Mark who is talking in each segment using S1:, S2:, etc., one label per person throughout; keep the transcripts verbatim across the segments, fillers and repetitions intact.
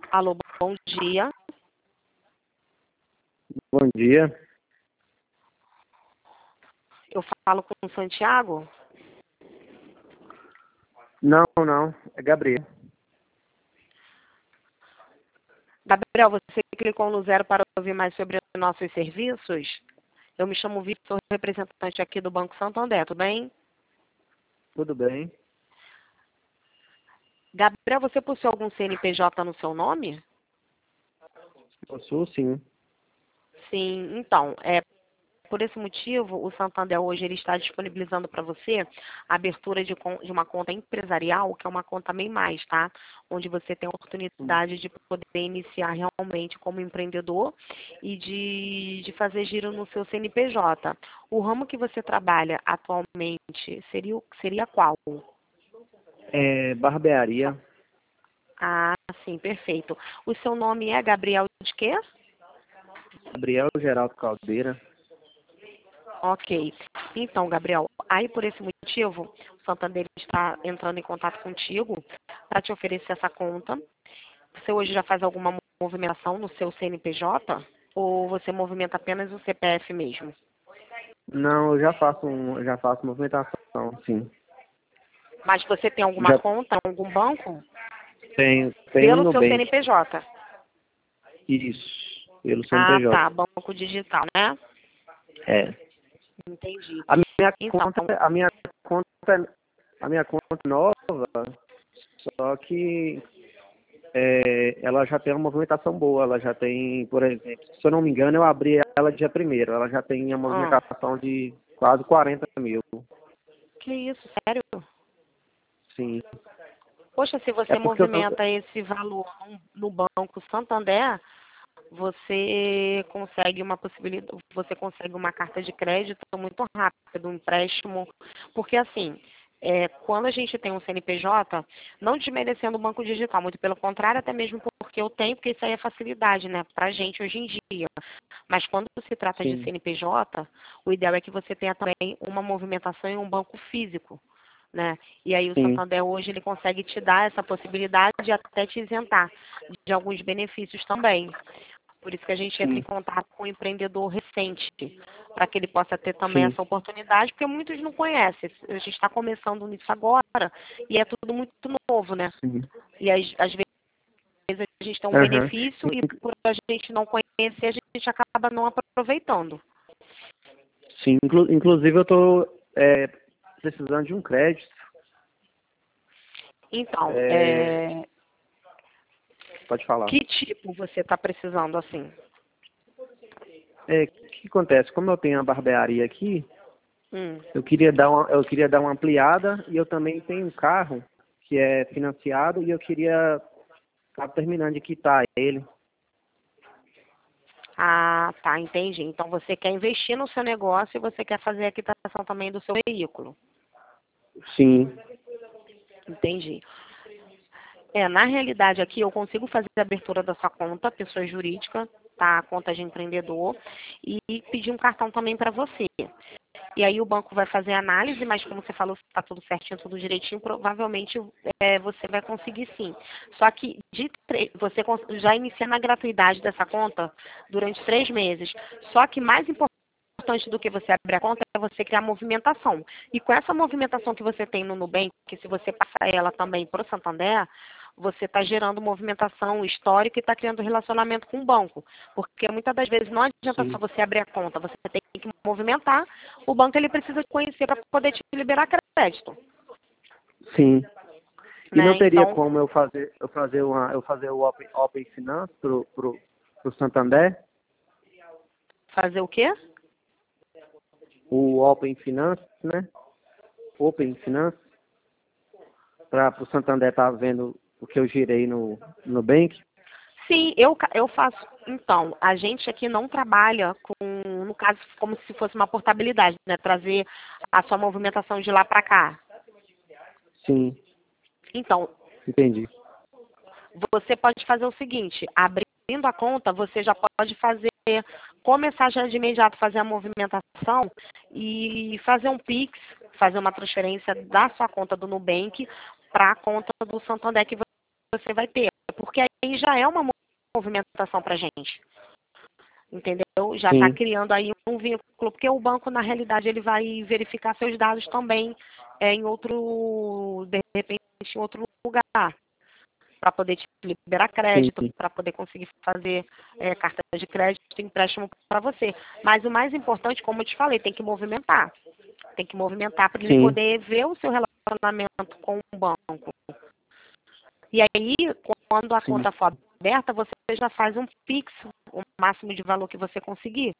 S1: Alô, bom dia.
S2: Bom dia.
S1: Eu falo com o Santiago?
S2: Não, não. É Gabriel.
S1: Gabriel, você clicou no zero para ouvir mais sobre nossos serviços? Eu me chamo Vitor, sou representante aqui do Banco Santander, tudo bem?
S2: Tudo bem?
S1: Gabriel, você possui algum C N P J no seu nome?
S2: Possuo, sim.
S1: Sim, então, é, por esse motivo, o Santander hoje ele está disponibilizando para você a abertura de, con- de uma conta empresarial, que é uma conta MEI mais, tá? Onde você tem a oportunidade de poder iniciar realmente como empreendedor e de, de fazer giro no seu C N P J. O ramo que você trabalha atualmente seria, o- seria qual?
S2: É barbearia.
S1: Ah, sim, perfeito. O seu nome é Gabriel de quê?
S2: Gabriel Geraldo Caldeira.
S1: Ok. Então, Gabriel, aí por esse motivo, o Santander está entrando em contato contigo para te oferecer essa conta. Você hoje já faz alguma movimentação no seu C N P J? Ou você movimenta apenas o C P F mesmo?
S2: Não, eu já faço um, já faço movimentação, sim.
S1: Mas você tem alguma
S2: Já
S1: conta em algum banco?
S2: tenho, tenho
S1: Pelo
S2: no
S1: seu
S2: Nubank.
S1: C N P J?
S2: Isso. Pelo
S1: Ah,
S2: C N P J.
S1: tá. Banco digital, né?
S2: É.
S1: Entendi.
S2: A minha
S1: Então,
S2: conta, a minha conta, a minha conta é nova, só que é, ela já tem uma movimentação boa. Ela já tem, por exemplo, se eu não me engano, eu abri ela dia primeiro. Ela já tem a
S1: ah,
S2: movimentação de quase quarenta mil.
S1: que isso, sério?
S2: Sim.
S1: Poxa, se
S2: É
S1: você
S2: porque eu tô.
S1: movimenta esse valor no no Banco Santander, você consegue uma possibilidade, você consegue uma carta de crédito muito rápido, um empréstimo, porque assim, é, quando a gente tem um C N P J, não desmerecendo o banco digital, muito pelo contrário, até mesmo porque eu tenho, porque isso aí é facilidade, né, pra gente hoje em dia. Mas quando se trata de
S2: Sim,
S1: C N P J, o ideal é que você tenha também uma movimentação em um banco físico, né? E aí o
S2: sim,
S1: Santander hoje ele consegue te dar essa possibilidade de até te isentar de alguns benefícios também. Por isso que a gente entra em
S2: sim,
S1: contato com o empreendedor recente, para que ele possa ter também
S2: sim,
S1: essa oportunidade, porque muitos não conhecem. A gente está começando nisso agora e é tudo muito novo, né?
S2: sim.
S1: E às, às vezes a gente tem um
S2: Aham.
S1: benefício e por a gente não conhecer, a gente acaba não aproveitando.
S2: Sim, inclu- inclusive eu tô é, precisando de um crédito.
S1: Então,
S2: É,
S1: é,
S2: pode falar.
S1: que tipo você está precisando assim?
S2: É, o que acontece? Como eu tenho a barbearia aqui,
S1: Hum.
S2: eu queria dar uma, eu queria dar uma ampliada e eu também tenho um carro que é financiado e eu queria estar terminando de quitar ele.
S1: Ah, tá, entendi. Então você quer investir no seu negócio e você quer fazer a quitação também do seu veículo.
S2: Sim,
S1: Entendi. É, na realidade aqui eu consigo fazer a abertura da sua conta, pessoa jurídica, tá? Conta de empreendedor, e pedir um cartão também para você. E aí o banco vai fazer a análise, mas como você falou, está tudo certinho, tudo direitinho, provavelmente é, você vai conseguir sim. Só que de tre- você cons- já inicia na gratuidade dessa conta durante três meses. Só que mais importante do que você abrir a conta é você criar movimentação. E com essa movimentação que você tem no Nubank, que se você passar ela também para o Santander, você está gerando movimentação histórica e está criando relacionamento com o banco. Porque muitas das vezes não adianta só
S2: sim,
S1: você abrir a conta, você tem que movimentar, o banco ele precisa te conhecer para poder te liberar crédito.
S2: sim. E não
S1: Né?
S2: teria
S1: Então,
S2: como eu fazer, eu fazer uma, eu fazer o Open, Open Finance pro, pro, pro Santander,
S1: fazer o quê?
S2: o Open Finance, né? Open Finance, para o Santander estar vendo o que eu girei no, no Bank.
S1: Sim, eu, ca- eu faço. Então, a gente aqui não trabalha com, no caso, como se fosse uma portabilidade, né? Trazer a sua movimentação de lá para cá.
S2: Sim,
S1: Então,
S2: entendi.
S1: você pode fazer o seguinte, abrindo a conta, você já pode fazer, começar já de imediato fazer a movimentação e fazer um Pix, fazer uma transferência da sua conta do Nubank para a conta do Santander que você vai ter. porque aí já é uma movimentação para a gente. Entendeu? Já está criando aí um vínculo, porque o banco, na realidade, ele vai verificar seus dados também é, em outro, de repente, em outro lugar, para poder te liberar crédito, para poder conseguir fazer é, carta de crédito, empréstimo para você. Mas o mais importante, como eu te falei, tem que movimentar. Tem que movimentar para ele poder ver o seu relacionamento com o banco. E aí, quando a Sim. conta for aberta, você já faz um Pix, o máximo de valor que você conseguir.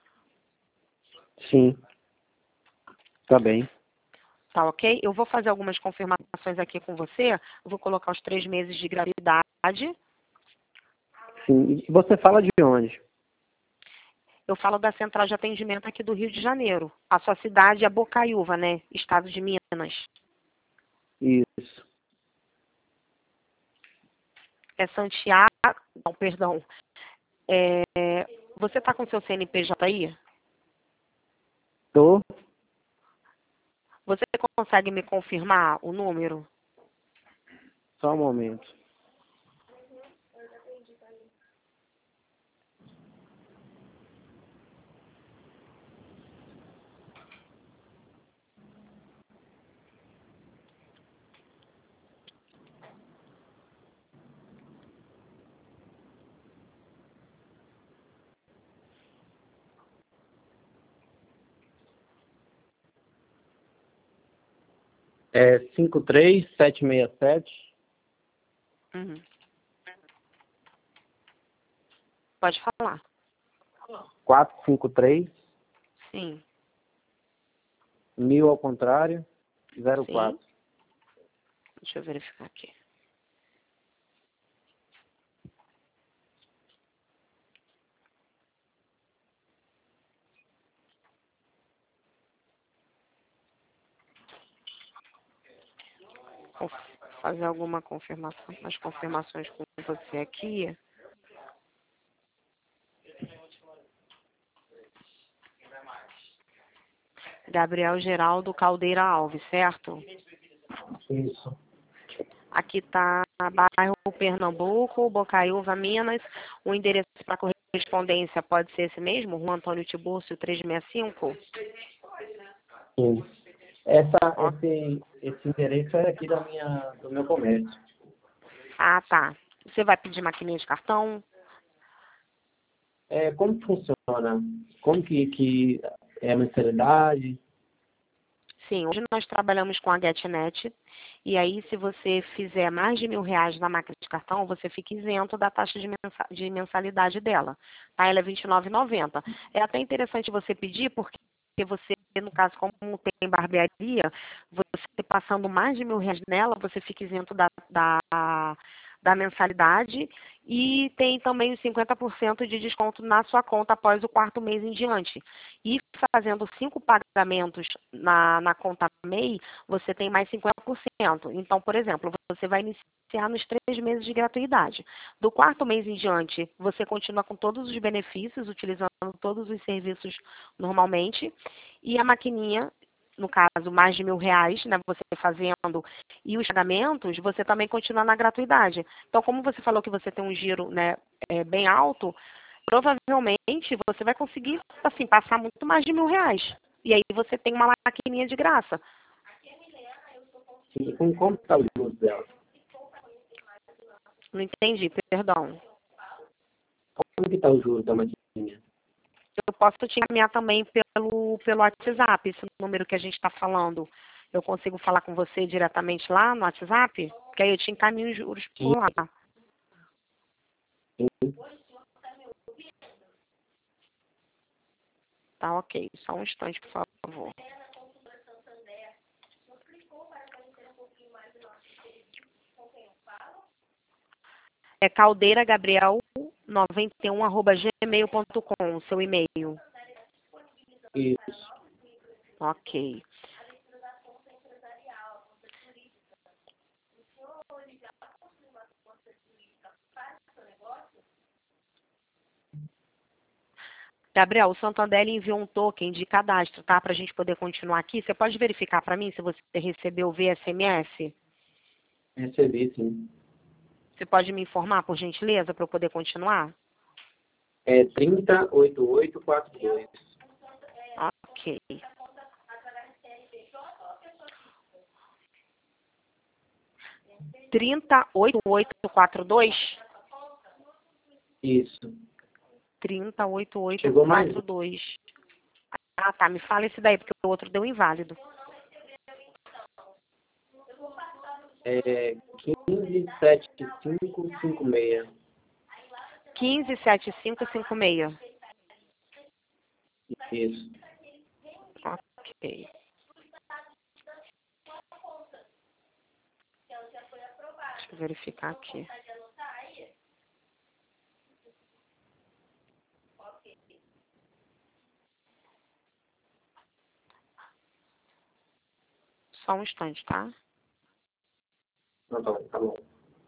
S2: Sim. Tá bem.
S1: Tá ok? Eu vou fazer algumas confirmações aqui com você. Eu vou colocar os três meses de gravidade.
S2: Sim. E você fala de onde?
S1: Eu falo da central de atendimento aqui do Rio de Janeiro. A sua cidade é Bocaiúva, né? Estado de Minas.
S2: Isso.
S1: É Santiago. Não, perdão. É... Você está com seu C N P J aí?
S2: Tô.
S1: Você consegue me confirmar o número?
S2: Só um momento. É cinco três sete seis sete.
S1: Uhum. Pode falar.
S2: quatro cinco três.
S1: Sim.
S2: Mil ao contrário. zero quatro.
S1: Sim. Deixa eu verificar aqui. Vou fazer alguma confirmação, umas confirmações com você aqui. Gabriel Geraldo Caldeira Alves, certo?
S2: Isso.
S1: Aqui está bairro Pernambuco, Bocaiúva, Minas. O endereço para correspondência pode ser esse mesmo? Rua Antônio Tibúrcio, trezentos e sessenta e cinco?
S2: Sim. Essa, esse, esse endereço é aqui da minha, do meu comércio.
S1: Ah, tá. Você vai pedir maquininha de cartão?
S2: É, como que funciona? Como que, que é a mensalidade?
S1: Sim, hoje nós trabalhamos com a GetNet. E aí, se você fizer mais de mil reais na máquina de cartão, você fica isento da taxa de, mensa, de mensalidade dela. Tá? Ela é vinte e nove reais e noventa centavos. É até interessante você pedir, porque você, no caso, como tem barbearia, você passando mais de mil reais nela, você fica isento da, da, da mensalidade e tem também os cinquenta por cento de desconto na sua conta após o quarto mês em diante. E fazendo cinco pagamentos na, na conta M E I, você tem mais cinquenta por cento. Então, por exemplo, você vai iniciar nos três meses de gratuidade. Do quarto mês em diante, você continua com todos os benefícios, utilizando todos os serviços normalmente. E a maquininha, no caso, mais de mil reais, né, você fazendo, e os pagamentos, você também continua na gratuidade. Então, como você falou que você tem um giro, né, é, bem alto, provavelmente você vai conseguir, assim, passar muito mais de mil reais. E aí você tem uma maquininha de graça.
S2: Sim, com como está o juros dela?
S1: Não entendi, perdão.
S2: Como que está o juros da maquininha?
S1: Eu posso te encaminhar também pelo, pelo WhatsApp, esse número que a gente está falando. Eu consigo falar com você diretamente lá no WhatsApp? Porque aí eu te encaminho os juros por lá.
S2: Sim.
S1: Tá ok. Só um instante, por favor. É caldeira gabriel noventa e um arroba gmail ponto com, seu e-mail.
S2: Isso.
S1: Ok. Gabriel, o Santander enviou um token de cadastro, tá? Para a gente poder continuar aqui. Você pode verificar para mim se você recebeu via S M S?
S2: Recebi, sim.
S1: Você pode me informar, por gentileza, para eu poder continuar?
S2: É trinta, oitenta e oito, quarenta e dois.
S1: Ok. trinta, oitenta e oito, quarenta e dois?
S2: Isso.
S1: trinta, oitenta e oito,
S2: Chegou mais
S1: quarenta e dois. Ah, tá. Me fala esse daí, porque o outro deu inválido.
S2: É quinze, setenta e cinco, cinquenta e seis.
S1: quinze, setenta e cinco, cinquenta e seis.
S2: Isso.
S1: Ok. Deixa eu verificar aqui. Só um instante, tá?
S2: Não, tá bom, tá bom.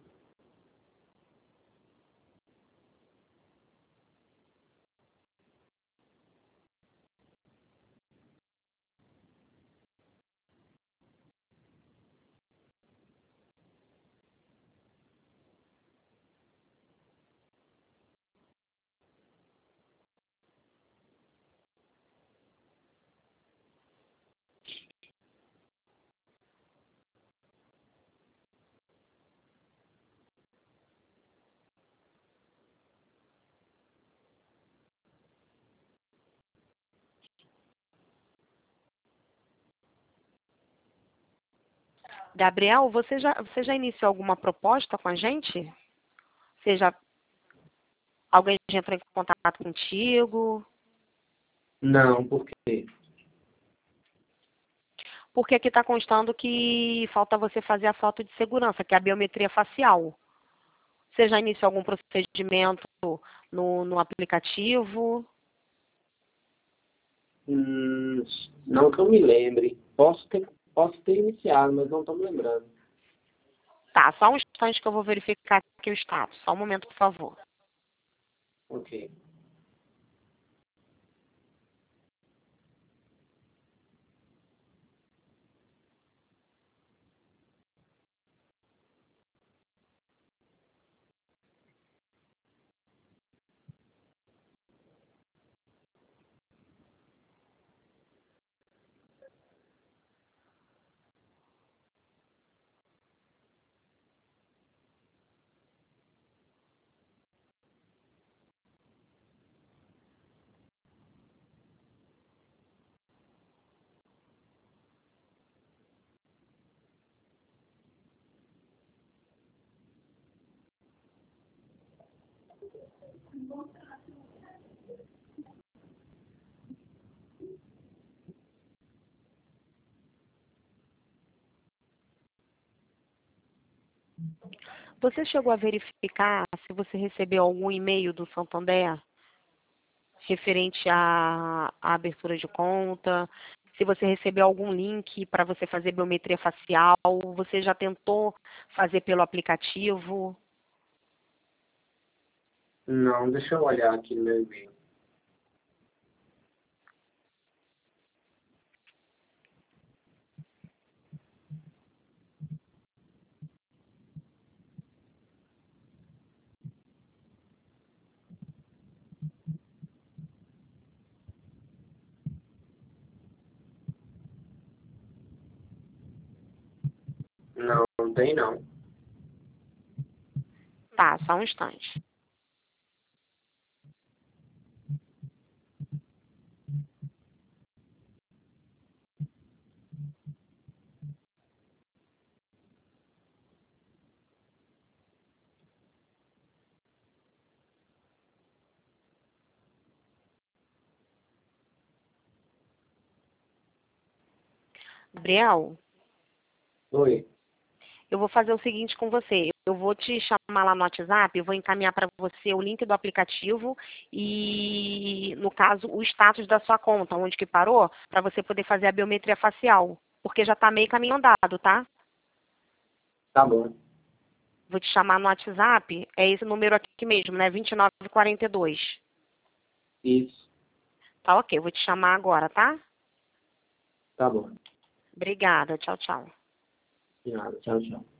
S1: Gabriel, você já, você já iniciou alguma proposta com a gente? Você já, alguém já entrou em contato contigo?
S2: Não, por quê?
S1: Porque aqui está constando que falta você fazer a foto de segurança, que é a biometria facial. Você já iniciou algum procedimento no, no aplicativo?
S2: Hum, não que eu me lembre. Posso ter, posso ter iniciado, mas não estou me lembrando.
S1: Tá, só um instante que eu vou verificar aqui o status. Só um momento, por favor.
S2: Ok.
S1: Você chegou a verificar se você recebeu algum e-mail do Santander referente à, à abertura de conta? Se você recebeu algum link para você fazer biometria facial? Você já tentou fazer pelo aplicativo?
S2: Não, deixa eu olhar aqui no meu e-mail. Não, não tem não.
S1: Tá, só um instante. Gabriel,
S2: Oi.
S1: eu vou fazer o seguinte com você. Eu vou te chamar lá no WhatsApp, eu vou encaminhar para você o link do aplicativo e, no caso, o status da sua conta, onde que parou, para você poder fazer a biometria facial. Porque já está meio caminho andado, tá?
S2: Tá bom.
S1: Vou te chamar no WhatsApp, é esse número aqui mesmo, né? vinte e nove quarenta e dois.
S2: Isso.
S1: Tá ok, vou te chamar agora, tá?
S2: Tá bom.
S1: Obrigada, tchau, tchau.
S2: De nada. Tchau, tchau.